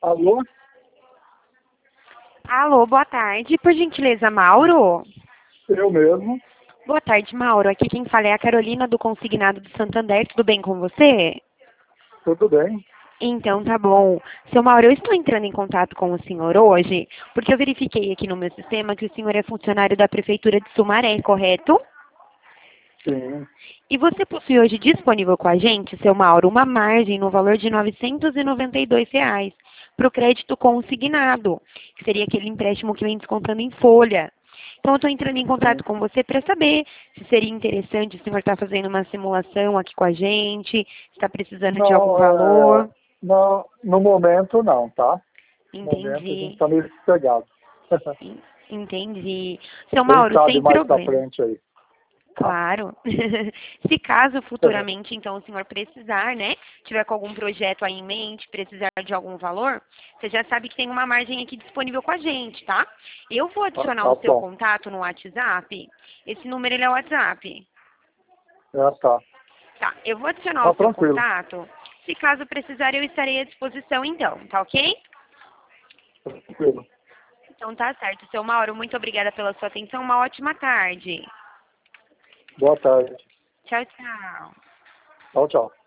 Alô? Alô, boa tarde. Por gentileza, Mauro? Eu mesmo. Boa tarde, Mauro. Aqui quem fala é a Carolina do Consignado do Santander. Tudo bem com você? Tudo bem? Então, tá bom. Seu Mauro, eu estou entrando em contato com o senhor hoje porque eu verifiquei aqui no meu sistema que o senhor é funcionário da Prefeitura de Sumaré, correto? Sim. E você possui hoje disponível com a gente, seu Mauro, uma margem no valor de R$ 992 para o crédito consignado, que seria aquele empréstimo que vem descontando em folha. Então, eu estou entrando em Sim. contato com você para saber se seria interessante o senhor estar fazendo uma simulação aqui com a gente, se está precisando de algum Não, valor. não, no momento não, tá? No momento a gente Entendi. está meio sossegado. Entendi. Seu Quem Mauro, sabe sem mais pra problema. frente aí, tá? Claro. Se caso futuramente, então, o senhor precisar, né, tiver com algum projeto aí em mente, precisar de algum valor, você já sabe que tem uma margem aqui disponível com a gente, tá? Eu vou adicionar Tá o seu bom. contato no WhatsApp. Esse número, ele é o WhatsApp. Tá. Tá, eu vou adicionar Tá o seu tranquilo. contato. Se caso precisar, eu estarei à disposição, então, tá ok? Tranquilo. Então tá certo. Seu Mauro, muito obrigada pela sua atenção. Uma ótima tarde. Boa tarde. Tchau, tchau. Tchau, tchau.